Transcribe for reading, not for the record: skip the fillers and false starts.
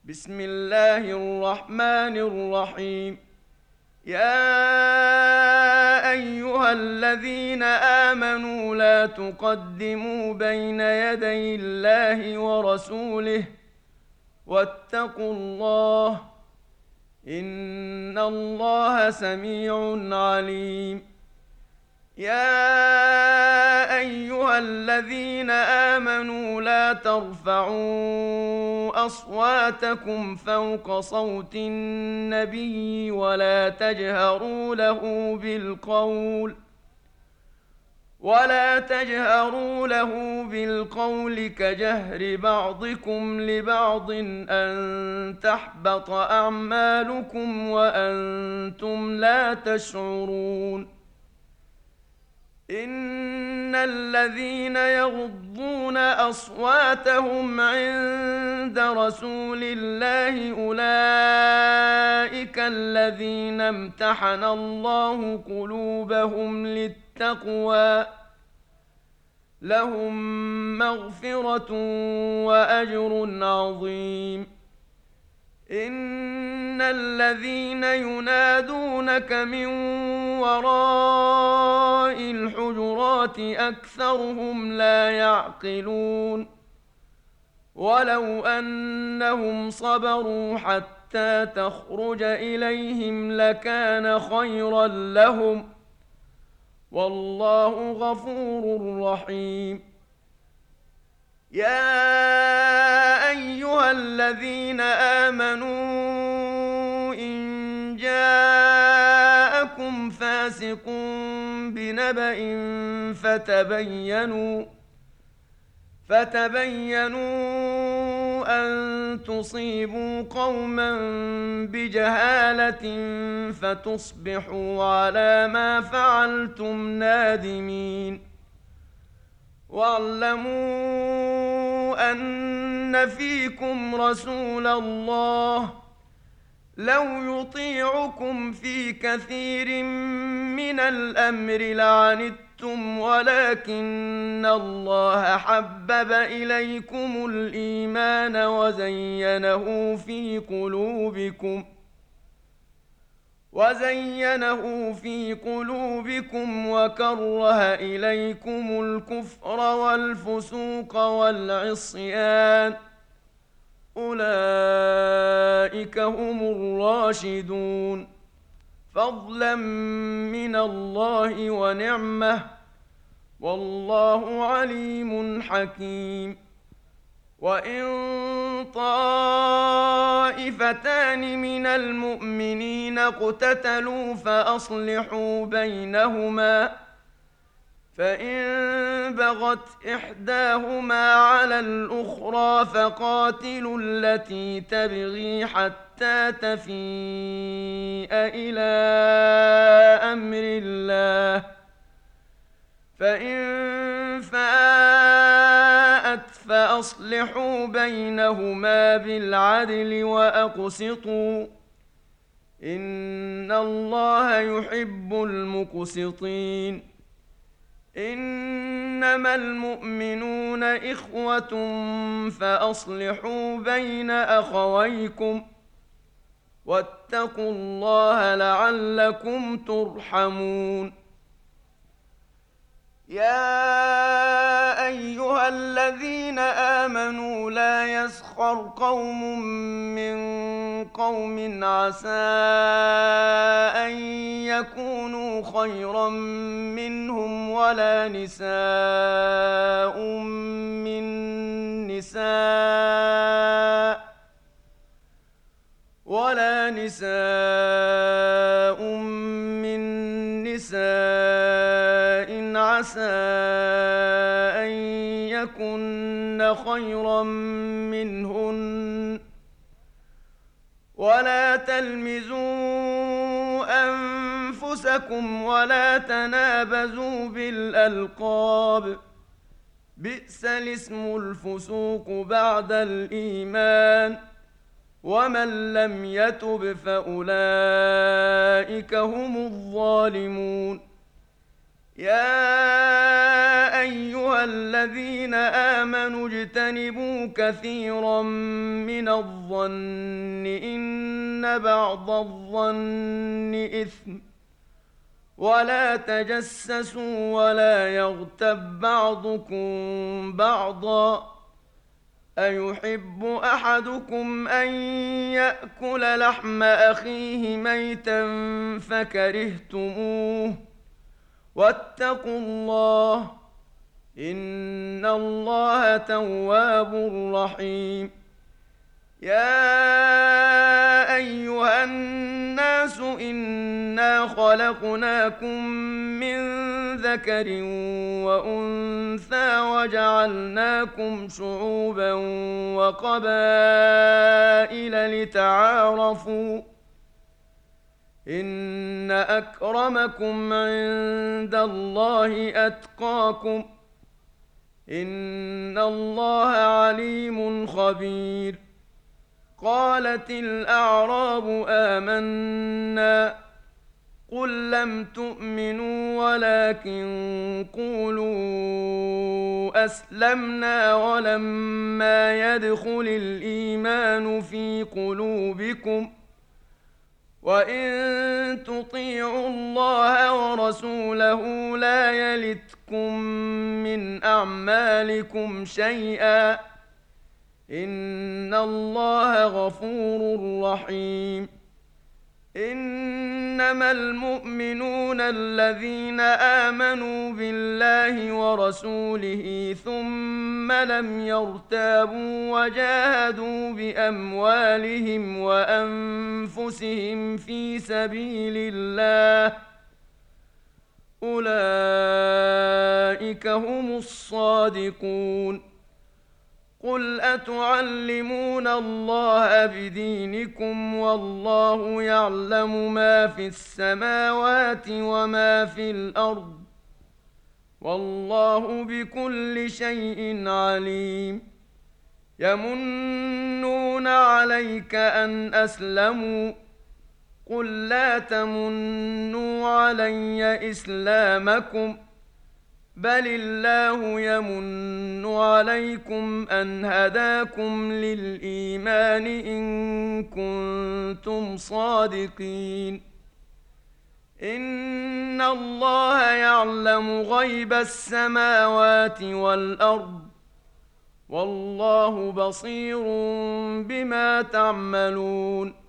بسم الله الرحمن الرحيم. يا أيها الذين آمنوا لا تقدموا بين يدي الله ورسوله واتقوا الله إن الله سميع عليم. يا أيها الذين آمنوا لا ترفعوا أصواتكم فوق صوت النبي ولا تجهروا له بالقول كجهر بعضكم لبعض أن تحبط أعمالكم وأنتم لا تشعرون. إن الذين يغضون أصواتهم عند رسول الله أولئك الذين امتحن الله قلوبهم للتقوى لهم مغفرة وأجر عظيم. إن الذين ينادونك من وراء الحجرات أكثرهم لا يعقلون. ولو أنهم صبروا حتى تخرج إليهم لكان خيرا لهم والله غفور رحيم. يا أيها الذين آمنوا إن جاءكم فاسق بنبأ فتبينوا أن تصيبوا قوما بجهالة فتصبحوا على ما فعلتم نادمين. واعلموا أن فيكم رسول الله لو يطيعكم في كثير من الأمر لعنتم ولكن الله حبب إليكم الإيمان وزينه في قلوبكم وكره إليكم الكفر والفسوق والعصيان أولئك هم الراشدون فضلا من الله ونعمة والله عليم حكيم. وإن طائفتان من المؤمنين اقتتلوا فأصلحوا بينهما فإن بغت إحداهما على الأخرى فقاتلوا التي تبغي حتى تفيء إلى أمر الله فإن فاءت فأصلحوا بينهما بالعدل وأقسطوا إن الله يحب المقسطين. إنما المؤمنون إخوة فأصلحوا بين أخويكم واتقوا الله لعلكم ترحمون. يا أيها الذين آمنوا لا يسخر قوم من قوم عسى أن يكونوا خيرا منهم ولا نساء من نساء عسى أن يكن خيرا منهن ولا تلمزوا أنفسكم ولا تنابزوا بالألقاب بئس الاسم الفسوق بعد الإيمان ومن لم يتب فأولئك هم الظالمون. يا أيها الذين آمنوا اجتنبوا كثيرا من الظن إن بعض الظن إثم ولا تجسسوا ولا يغتب بعضكم بعضا أيحب أحدكم أن يأكل لحم أخيه ميتا فكرهتموه واتقوا الله إن الله تواب رحيم يا أيها الناس إنا خلقناكم من ذكر وأنثى وجعلناكم شعوبا وقبائل لتعارفوا إن أكرمكم عند الله أتقاكم إن الله عليم خبير قالت الأعراب آمنا قل لم تؤمنوا ولكن قولوا أسلمنا ولما يدخل الإيمان في قلوبكم وإن تطيعوا الله ورسوله لا يلتكم من أعمالكم شيئا إن الله غفور رحيم إنما المؤمنون الذين آمنوا بالله ورسوله ثم لم يرتابوا وجاهدوا بأموالهم وأنفسهم في سبيل الله أولئك هم الصادقون قل أتعلمون الله بدينكم والله يعلم ما في السماوات وما في الأرض والله بكل شيء عليم يمنون عليك أن أسلموا قل لا تمنوا علي إسلامكم بل الله يمن عليكم أن هداكم للإيمان إن كنتم صادقين إن الله يعلم غيب السماوات والأرض والله بصير بما تعملون